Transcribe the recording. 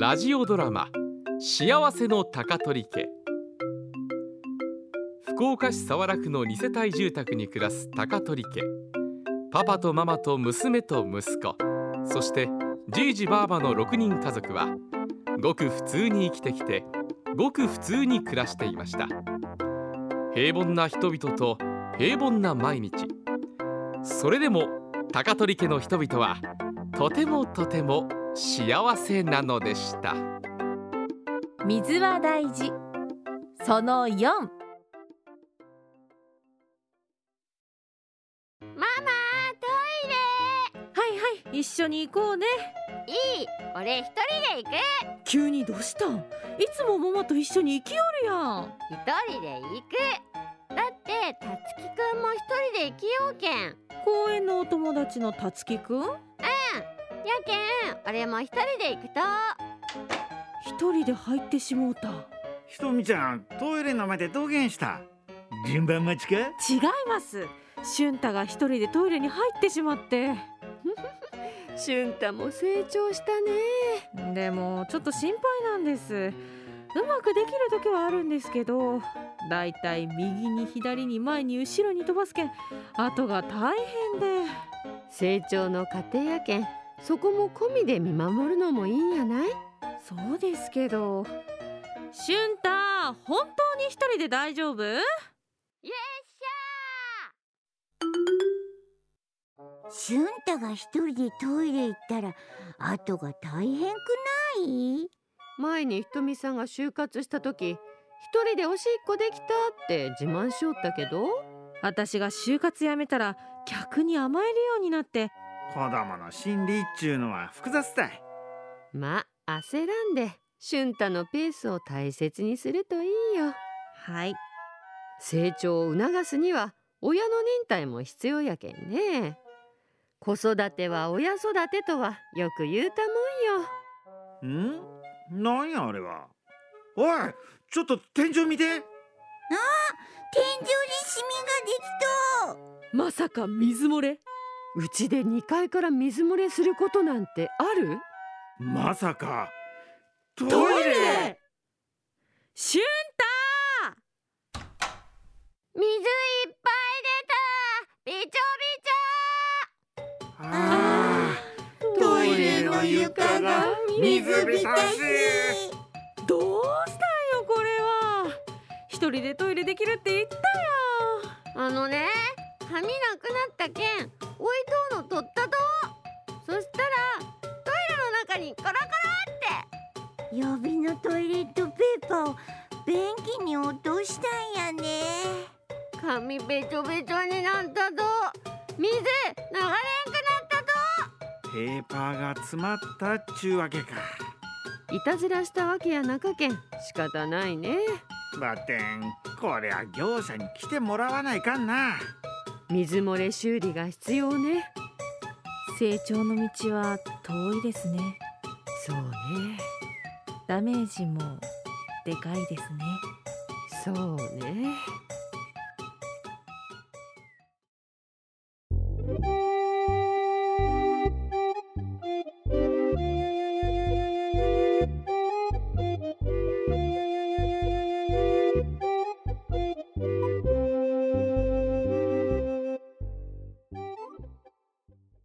ラジオドラマ幸せの高取家。福岡市早良区の2世帯住宅に暮らす高取家。パパとママと娘と息子、そしてじいじばあばの6人家族はごく普通に生きてきて、ごく普通に暮らしていました。平凡な人々と平凡な毎日。それでも高取家の人々はとてもとても幸せなのでした。 水は大事。その4。 ママ、トイレ。 はいはい、一緒に行こうね。 いい、俺一人で行く。 急にどうしたん？いつもママと一緒に行きよるやん。 一人で行く。だってたつきくんも一人で行きようけん。 公園のお友達のたつきくん？ やけん俺も一人で行くと。 一人で入ってしもうた。 ひとみちゃん、トイレの前でどげんした？順番待ちか？ 違います。俊太が一人でトイレに入ってしまって俊太も成長したね。 でもちょっと心配なんです。うまくできる時はあるんですけど、だいたい右に左に前に後ろに飛ばすけん、後が大変で。 成長の過程やけん、そこも込みで見守るのもいいんやない？ そうですけど、俊太、本当に一人で大丈夫？ よっし俊太が一人でトイレ行ったら後が大変くない？ 前にひとみさんが就活した時、一人でおしっこできたって自慢しよったけど、 私が就活やめたら逆に甘えるようになって。 子供の心理っちゅうのは複雑だい。 まあ焦らんで俊太のペースを大切にするといいよ。 はい。 成長を促すには親の忍耐も必要やけんね。子育ては親育てとはよく言うたもんよ。 なんやあれは。おい、ちょっと天井見て。 天井にシミができた。 まさか水漏れ？ うちで2階から水漏れすることなんてある？ まさかトイレ。 俊ゃ。水いっぱい出た。びちょびちょ。 トイレの床が水浸し。 どうしたんよこれは。一人でトイレできるって言ったやん。 髪なくなったけん置いとうの取ったと。そしたらトイレの中にコロコロって予備のトイレットペーパーを便器に落としたんやね。 髪べちょべちょになったと。水流れんくなったと。 ペーパーが詰まったっちゅうわけか。 いたずらしたわけやなかけん仕方ないね。 ばってん、こりゃ業者に来てもらわないかんな。 水漏れ修理が必要ね。 成長の道は遠いですね。 そうね。 ダメージもでかいですね。 そうね。